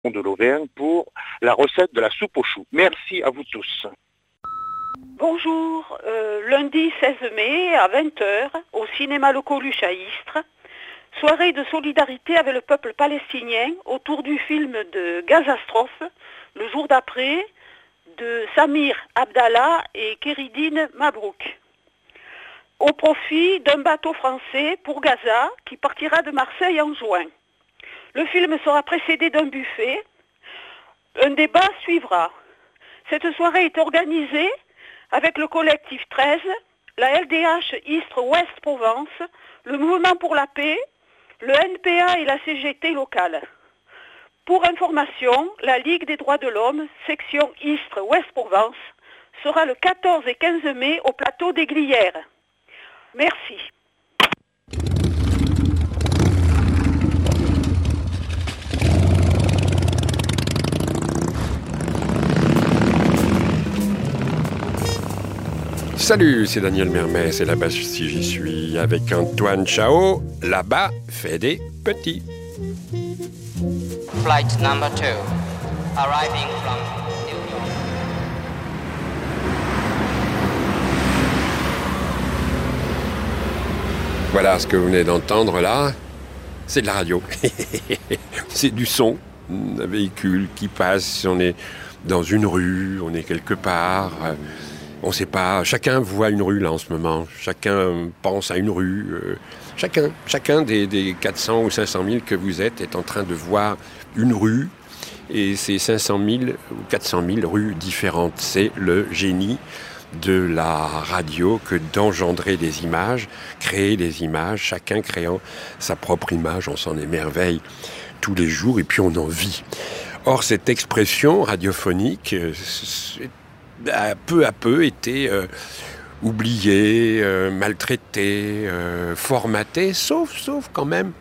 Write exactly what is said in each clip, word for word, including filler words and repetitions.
de l'Auvergne pour la recette de la soupe aux choux. Merci à vous tous. Bonjour, euh, lundi seize mai à vingt heures au cinéma Le Coluche à Istres, soirée de solidarité avec le peuple palestinien autour du film de Gazastrophe, le jour d'après, de Samir Abdallah et Kéridine Mabrouk, au profit d'un bateau français pour Gaza qui partira de Marseille en juin. Le film sera précédé d'un buffet. Un débat suivra. Cette soirée est organisée avec le collectif treize, la L D H Istres-Ouest-Provence, le Mouvement pour la paix, le N P A et la C G T locale. Pour information, la Ligue des droits de l'homme, section Istres-Ouest-Provence, sera le quatorze et quinze mai au plateau des Glières. Merci. Salut, c'est Daniel Mermet, c'est là-bas si j'y suis, avec Antoine Chao, là-bas fait des petits. Flight number two, arriving from New York. Voilà ce que vous venez d'entendre là, c'est de la radio. C'est du son, un véhicule qui passe, on est dans une rue, on est quelque part... On ne sait pas, chacun voit une rue là en ce moment, chacun pense à une rue, euh, chacun, chacun des, des quatre cents ou cinq cent mille que vous êtes est en train de voir une rue, et ces cinq cent mille ou quatre cent mille rues différentes. C'est le génie de la radio que d'engendrer des images, créer des images, chacun créant sa propre image, on s'en émerveille tous les jours et puis on en vit. Or cette expression radiophonique, c'est a peu à peu été euh, oublié, euh, maltraité, euh, formaté, sauf, sauf quand même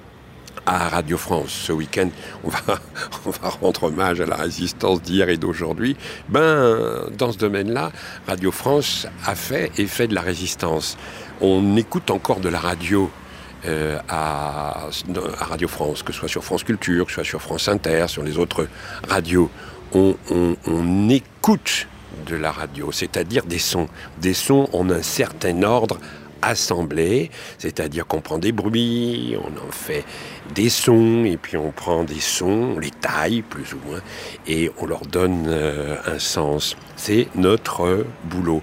à Radio France. Ce week-end, on va, on va rendre hommage à la résistance d'hier et d'aujourd'hui. Ben, dans ce domaine-là, Radio France a fait et fait de la résistance. On écoute encore de la radio euh, à, à Radio France, que ce soit sur France Culture, que ce soit sur France Inter, sur les autres radios. On, on, on écoute de la radio, c'est-à-dire des sons, des sons en un certain ordre assemblés, c'est-à-dire qu'on prend des bruits, on en fait des sons, et puis on prend des sons, on les taille plus ou moins, et on leur donne euh, un sens. C'est notre euh, boulot.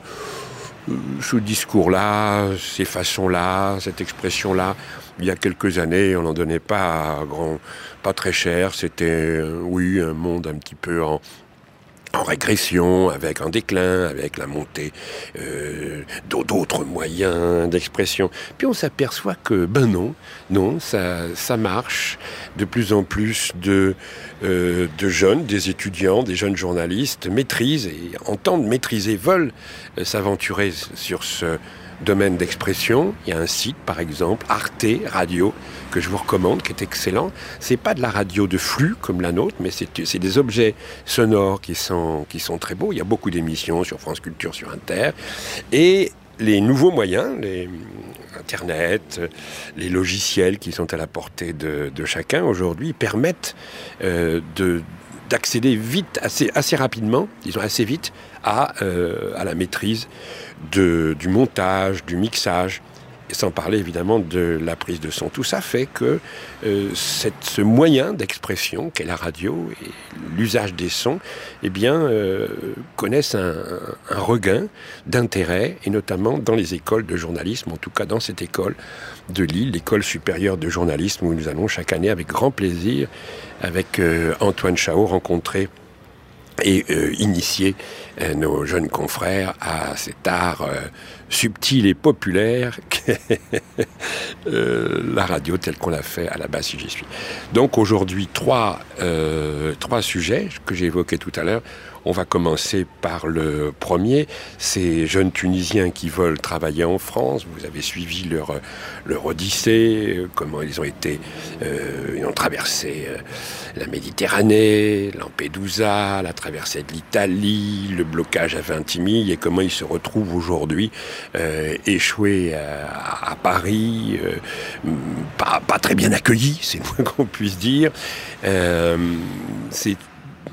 Ce discours-là, ces façons-là, cette expression-là, il y a quelques années, on n'en donnait pas grand, pas très cher, c'était, euh, oui, un monde un petit peu en en régression, avec un déclin, avec la montée euh, d'autres moyens d'expression. Puis on s'aperçoit que, ben non, non, ça, ça marche. De plus en plus de, euh, de jeunes, des étudiants, des jeunes journalistes maîtrisent et entendent maîtriser, veulent euh, s'aventurer sur ce domaine d'expression. Il y a un site, par exemple, Arte Radio, que je vous recommande, qui est excellent. C'est pas de la radio de flux comme la nôtre, mais c'est, c'est des objets sonores qui sont, qui sont très beaux. Il y a beaucoup d'émissions sur France Culture, sur Inter. Et les nouveaux moyens, les Internet, les logiciels qui sont à la portée de, de chacun aujourd'hui, permettent euh, de, d'accéder vite, assez, assez rapidement, disons assez vite, à, euh, à la maîtrise de, du montage, du mixage, et sans parler évidemment de la prise de son. Tout ça fait que euh, cette, ce moyen d'expression qu'est la radio et l'usage des sons, eh bien, euh, connaissent un, un regain d'intérêt, et notamment dans les écoles de journalisme, en tout cas dans cette école de Lille, l'école supérieure de journalisme, où nous allons chaque année avec grand plaisir, avec euh, Antoine Chao, rencontrer et euh, initier euh, nos jeunes confrères à cet art euh, subtil et populaire qu'est euh, la radio telle qu'on l'a fait à la base si j'y suis. Donc aujourd'hui, trois, euh, trois sujets que j'ai évoqués tout à l'heure. On va commencer par le premier, ces jeunes Tunisiens qui veulent travailler en France. Vous avez suivi leur, leur odyssée, comment ils ont été, euh, ils ont traversé euh, la Méditerranée, Lampedusa, la traversée de l'Italie, le blocage à Vintimille, et comment il se retrouve aujourd'hui euh, échoué à, à Paris, euh, pas, pas très bien accueilli, c'est le moins qu'on puisse dire. Euh, c'est